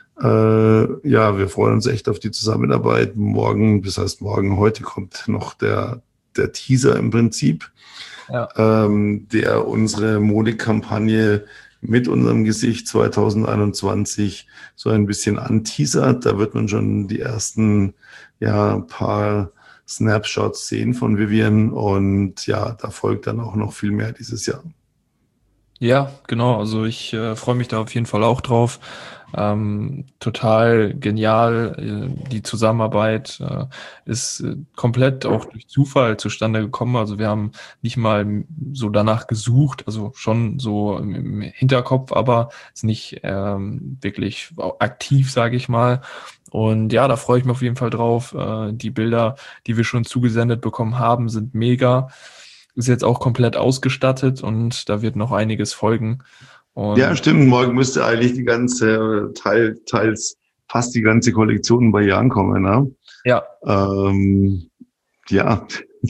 Äh, ja, wir freuen uns echt auf die Zusammenarbeit. Morgen, das heißt morgen, heute kommt noch der, der Teaser im Prinzip, ja. ähm, der unsere Modekampagne mit unserem Gesicht zwanzig einundzwanzig so ein bisschen anteasert. Da wird man schon die ersten, ja, paar Snapshots sehen von Vivian und ja, da folgt dann auch noch viel mehr dieses Jahr. Ja, genau. Also ich äh, freue mich da auf jeden Fall auch drauf. Ähm, total genial. Äh, die Zusammenarbeit äh, ist äh, komplett auch durch Zufall zustande gekommen. Also wir haben nicht mal so danach gesucht, also schon so im, im Hinterkopf, aber ist nicht ähm, wirklich aktiv, sage ich mal. Und ja, da freue ich mich auf jeden Fall drauf. Äh, die Bilder, die wir schon zugesendet bekommen haben, sind mega. Ist jetzt auch komplett ausgestattet und da wird noch einiges folgen. Und ja, stimmt. Morgen müsste eigentlich die ganze, Teil, teils fast die ganze Kollektion bei ihr ankommen. Ne? Ja. Ähm, ja,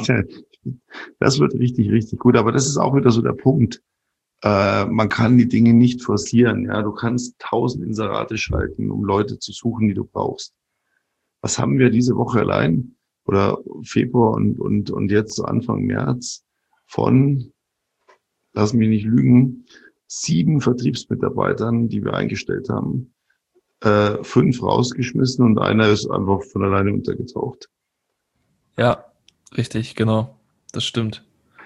das wird richtig, richtig gut. Aber das ist auch wieder so der Punkt. Äh, man kann die Dinge nicht forcieren. Ja, du kannst tausend Inserate schalten, um Leute zu suchen, die du brauchst. Was haben wir diese Woche allein oder Februar und und und jetzt so Anfang März von, lass mich nicht lügen, sieben Vertriebsmitarbeitern, die wir eingestellt haben, äh, fünf rausgeschmissen und einer ist einfach von alleine untergetaucht. Ja, richtig, genau. Das stimmt.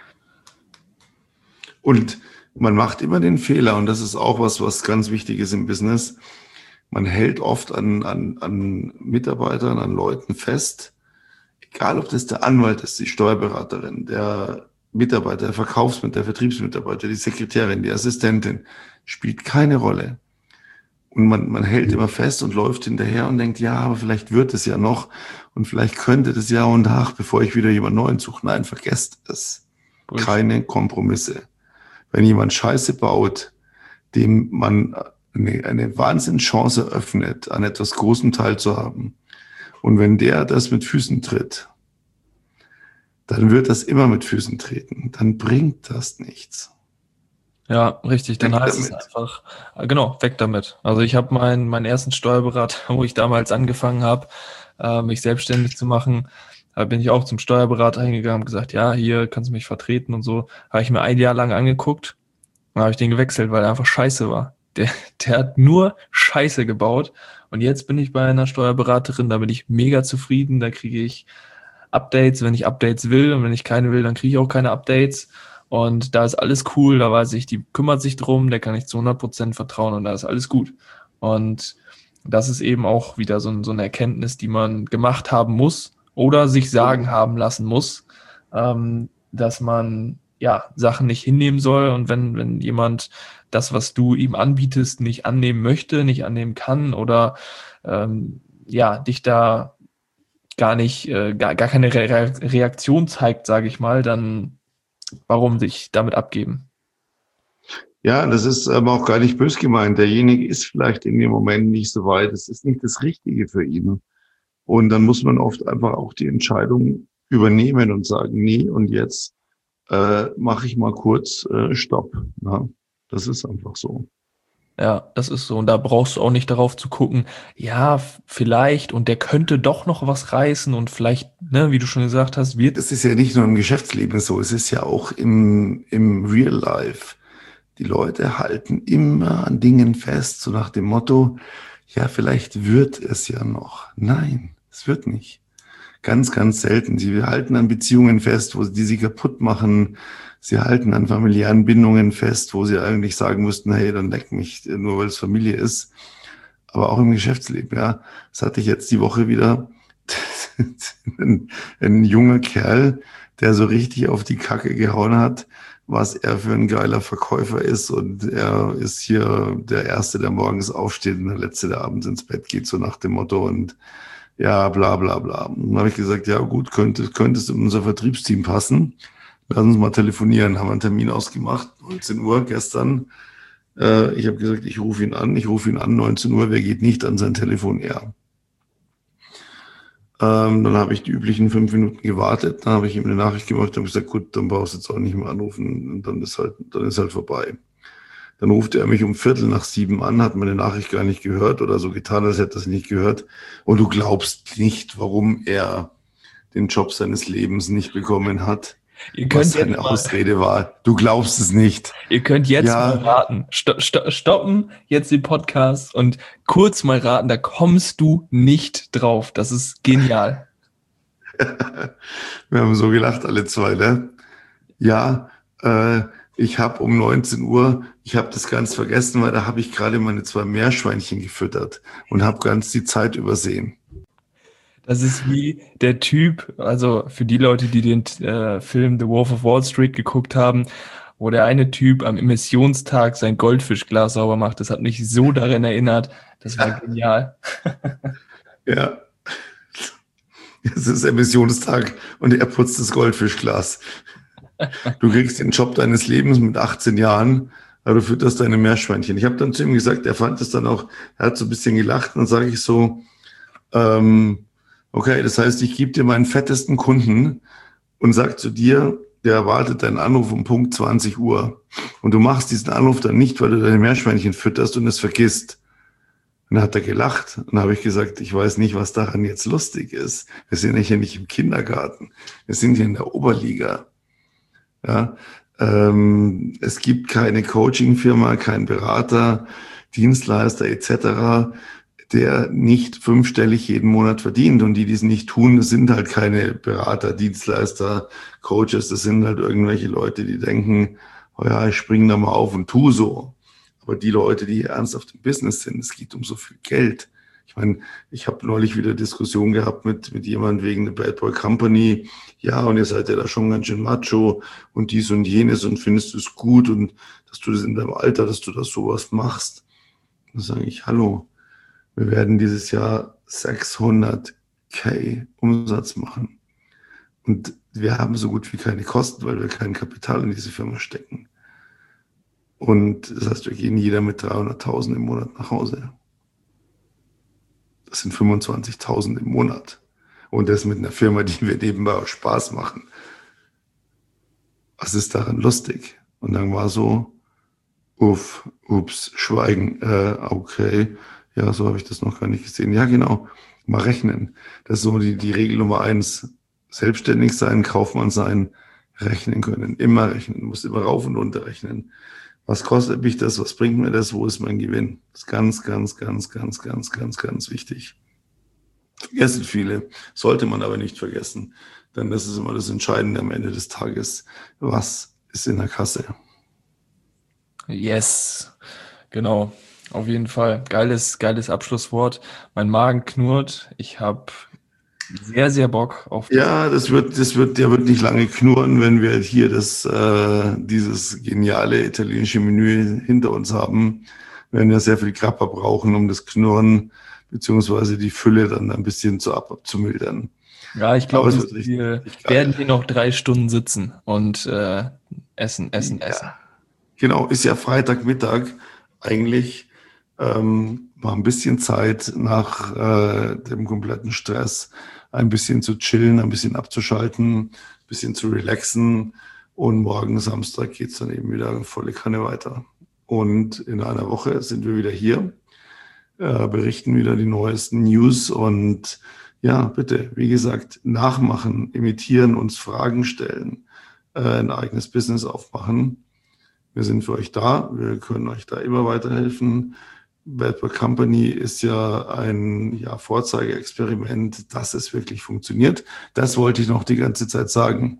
Und man macht immer den Fehler, und das ist auch was, was ganz wichtig ist im Business. Man hält oft an, an, an Mitarbeitern, an Leuten fest, egal ob das der Anwalt ist, die Steuerberaterin, der Mitarbeiter, der Verkaufsmitarbeiter, der Vertriebsmitarbeiter, die Sekretärin, die Assistentin, spielt keine Rolle. Und man, man hält immer fest und läuft hinterher und denkt, ja, aber vielleicht wird es ja noch und vielleicht könnte das ja und ach, bevor ich wieder jemand Neuen suche. Nein, vergesst es. Bullshit. Keine Kompromisse. Wenn jemand Scheiße baut, dem man eine, eine Wahnsinnschance eröffnet, an etwas Großem teilzuhaben, und wenn der das mit Füßen tritt, dann wird das immer mit Füßen treten. Dann bringt das nichts. Ja, richtig. Dann Weg heißt es damit. einfach, äh, genau, weg damit. Also ich habe meinen meinen ersten Steuerberater, wo ich damals angefangen habe, äh, mich selbstständig zu machen, da bin ich auch zum Steuerberater hingegangen und gesagt, ja, hier kannst du mich vertreten und so. Habe ich mir ein Jahr lang angeguckt, dann habe ich den gewechselt, weil er einfach scheiße war. Der, der hat nur Scheiße gebaut. Und jetzt bin ich bei einer Steuerberaterin, da bin ich mega zufrieden, da kriege ich Updates, wenn ich Updates will, und wenn ich keine will, dann kriege ich auch keine Updates. Und da ist alles cool, da weiß ich, die kümmert sich drum, der kann ich zu hundert Prozent vertrauen und da ist alles gut. Und das ist eben auch wieder so, ein, so eine Erkenntnis, die man gemacht haben muss oder sich sagen haben lassen muss, ähm, dass man ja Sachen nicht hinnehmen soll, und wenn, wenn jemand das, was du ihm anbietest, nicht annehmen möchte, nicht annehmen kann oder ähm, ja, dich da gar nicht, äh, gar, gar keine Re Reaktion zeigt, sage ich mal, dann warum sich damit abgeben? Ja, das ist aber auch gar nicht böse gemeint. Derjenige ist vielleicht in dem Moment nicht so weit. Es ist nicht das Richtige für ihn. Und dann muss man oft einfach auch die Entscheidung übernehmen und sagen, nee, und jetzt äh, mache ich mal kurz äh, Stopp. Ja, das ist einfach so. Ja, das ist so. Und da brauchst du auch nicht darauf zu gucken, ja, vielleicht, und der könnte doch noch was reißen und vielleicht, ne, wie du schon gesagt hast, wird. Das ist ja nicht nur im Geschäftsleben so, es ist ja auch im, im Real Life. Die Leute halten immer an Dingen fest, so nach dem Motto, ja, vielleicht wird es ja noch. Nein, es wird nicht. Ganz, ganz selten. Sie halten an Beziehungen fest, wo die sie kaputt machen. Sie halten an familiären Bindungen fest, wo sie eigentlich sagen müssten, hey, dann leck mich, nur weil es Familie ist. Aber auch im Geschäftsleben, ja. Das hatte ich jetzt die Woche wieder. ein, ein junger Kerl, der so richtig auf die Kacke gehauen hat, was er für ein geiler Verkäufer ist. Und er ist hier der Erste, der morgens aufsteht und der Letzte, der abends ins Bett geht, so nach dem Motto. Und ja, bla bla bla. Und dann habe ich gesagt, ja gut, könnte, könnte es in unser Vertriebsteam passen. Lass uns mal telefonieren. Haben wir einen Termin ausgemacht, neunzehn Uhr gestern. Äh, ich habe gesagt, ich rufe ihn an. Ich rufe ihn an, neunzehn Uhr. Wer geht nicht an sein Telefon? Er. Ähm, dann habe ich die üblichen fünf Minuten gewartet. Dann habe ich ihm eine Nachricht gemacht und gesagt, gut, dann brauchst du jetzt auch nicht mehr anrufen. Und dann ist halt, dann ist halt vorbei. Dann ruft er mich um Viertel nach sieben an, hat meine Nachricht gar nicht gehört oder so getan, als hätte er es nicht gehört. Und du glaubst nicht, warum er den Job seines Lebens nicht bekommen hat. Ihr Was könnt seine jetzt mal, Ausrede war. Du glaubst es nicht. ihr könnt jetzt Ja. mal raten. Sto sto stoppen jetzt den Podcast und kurz mal raten, da kommst du nicht drauf. Das ist genial. Wir haben so gelacht, alle zwei, ne? Ja, äh, ich habe um neunzehn Uhr, ich habe das ganz vergessen, weil da habe ich gerade meine zwei Meerschweinchen gefüttert und habe ganz die Zeit übersehen. Das ist wie der Typ, also für die Leute, die den äh, Film The Wolf of Wall Street geguckt haben, wo der eine Typ am Emissionstag sein Goldfischglas sauber macht. Das hat mich so daran erinnert. Das war genial. Ja, es ist Emissionstag und er putzt das Goldfischglas. Du kriegst den Job deines Lebens mit achtzehn Jahren, aber du fütterst deine Meerschweinchen. Ich habe dann zu ihm gesagt, er fand es dann auch, er hat so ein bisschen gelacht, und dann sage ich so, ähm, okay, das heißt, ich gebe dir meinen fettesten Kunden und sag zu dir, der erwartet deinen Anruf um Punkt zwanzig Uhr. Und du machst diesen Anruf dann nicht, weil du deine Meerschweinchen fütterst und es vergisst. Und dann hat er gelacht. Und dann habe ich gesagt, ich weiß nicht, was daran jetzt lustig ist. Wir sind ja nicht im Kindergarten. Wir sind hier in der Oberliga. Ja, ähm, es gibt keine Coaching-Firma, keinen Berater, Dienstleister et cetera, der nicht fünfstellig jeden Monat verdient. Und die, die es nicht tun, das sind halt keine Berater, Dienstleister, Coaches. Das sind halt irgendwelche Leute, die denken, oh ja, ich spring da mal auf und tu so. Aber die Leute, die ernsthaft im Business sind, es geht um so viel Geld. Ich meine, ich habe neulich wieder Diskussion gehabt mit mit jemand wegen der Bad Boy Company. Ja, und ihr seid ja da schon ganz schön macho und dies und jenes und findest du es gut und dass du das in deinem Alter, dass du das sowas machst. Dann sage ich, hallo, wir werden dieses Jahr sechshunderttausend Umsatz machen. Und wir haben so gut wie keine Kosten, weil wir kein Kapital in diese Firma stecken. Und das heißt, wir gehen jeder mit dreihunderttausend im Monat nach Hause. Das sind fünfundzwanzigtausend im Monat. Und das mit einer Firma, die wir nebenbei auch Spaß machen. Was ist daran lustig? Und dann war so, uff, ups, Schweigen, äh, okay, ja, so habe ich das noch gar nicht gesehen. Ja, genau, mal rechnen. Das ist so die, die Regel Nummer eins. Selbstständig sein, Kaufmann sein, rechnen können. Immer rechnen, du musst immer rauf und runter rechnen. Was kostet mich das? Was bringt mir das? Wo ist mein Gewinn? Das ist ganz, ganz, ganz, ganz, ganz, ganz, ganz wichtig. Vergessen viele, sollte man aber nicht vergessen, denn das ist immer das Entscheidende am Ende des Tages. Was ist in der Kasse? Yes, genau, auf jeden Fall. Geiles, geiles Abschlusswort. Mein Magen knurrt. Ich habe sehr, sehr Bock auf das. Ja, das wird, das wird ja wirklich lange knurren, wenn wir hier das, äh, dieses geniale italienische Menü hinter uns haben. Wir werden ja sehr viel Grappa brauchen, um das Knurren beziehungsweise die Fülle dann ein bisschen zu ab, abzumildern. Ja, ich glaube, Aber es wird wir richtig geil. werden hier noch drei Stunden sitzen und äh, essen, essen, Ja. essen. Genau, ist ja Freitagmittag eigentlich ähm, mal ein bisschen Zeit nach äh, dem kompletten Stress, ein bisschen zu chillen, ein bisschen abzuschalten, ein bisschen zu relaxen und morgen Samstag geht's dann eben wieder volle Kanne weiter. Und in einer Woche sind wir wieder hier, äh, berichten wieder die neuesten News und ja, bitte, wie gesagt, nachmachen, imitieren, uns Fragen stellen, äh, ein eigenes Business aufmachen. Wir sind für euch da, wir können euch da immer weiterhelfen. Bad Boy Company ist ja ein ja, Vorzeigeexperiment, dass es wirklich funktioniert. Das wollte ich noch die ganze Zeit sagen.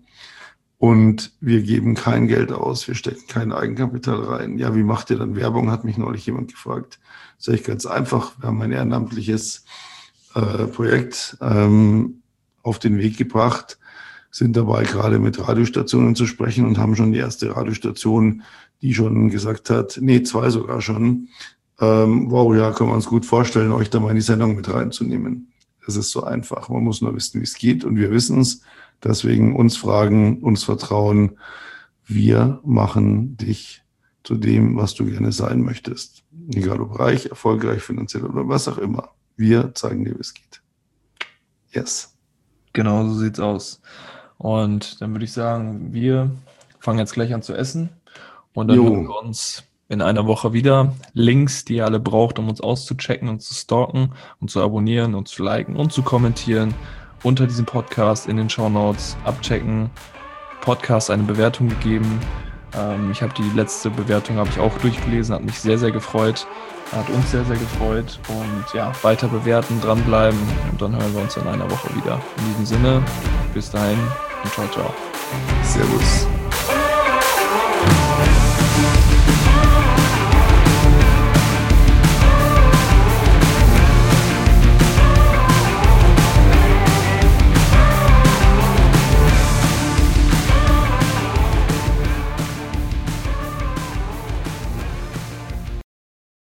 Und wir geben kein Geld aus, wir stecken kein Eigenkapital rein. Ja, wie macht ihr dann Werbung, hat mich neulich jemand gefragt. Das ist eigentlich ganz einfach. Wir haben ein ehrenamtliches äh, Projekt ähm, auf den Weg gebracht, sind dabei gerade mit Radiostationen zu sprechen und haben schon die erste Radiostation, die schon gesagt hat, nee, zwei sogar schon, ähm, wow, ja, können wir uns gut vorstellen, euch da mal in die Sendung mit reinzunehmen. Das ist so einfach. Man muss nur wissen, wie es geht und wir wissen es. Deswegen uns fragen, uns vertrauen. Wir machen dich zu dem, was du gerne sein möchtest. Egal ob reich, erfolgreich, finanziell oder was auch immer. Wir zeigen dir, wie es geht. Yes. Genau, so sieht's aus. Und dann würde ich sagen, wir fangen jetzt gleich an zu essen und dann Jo. hören wir uns in einer Woche wieder. Links, die ihr alle braucht, um uns auszuchecken und zu stalken und zu abonnieren und zu liken und zu kommentieren unter diesem Podcast in den Shownotes abchecken. Podcast eine Bewertung gegeben. Ähm, ich habe die letzte Bewertung habe ich auch durchgelesen, hat mich sehr, sehr gefreut. Hat uns sehr, sehr gefreut. Und ja, weiter bewerten, dranbleiben und dann hören wir uns in einer Woche wieder. In diesem Sinne, bis dahin und ciao, ciao. Servus.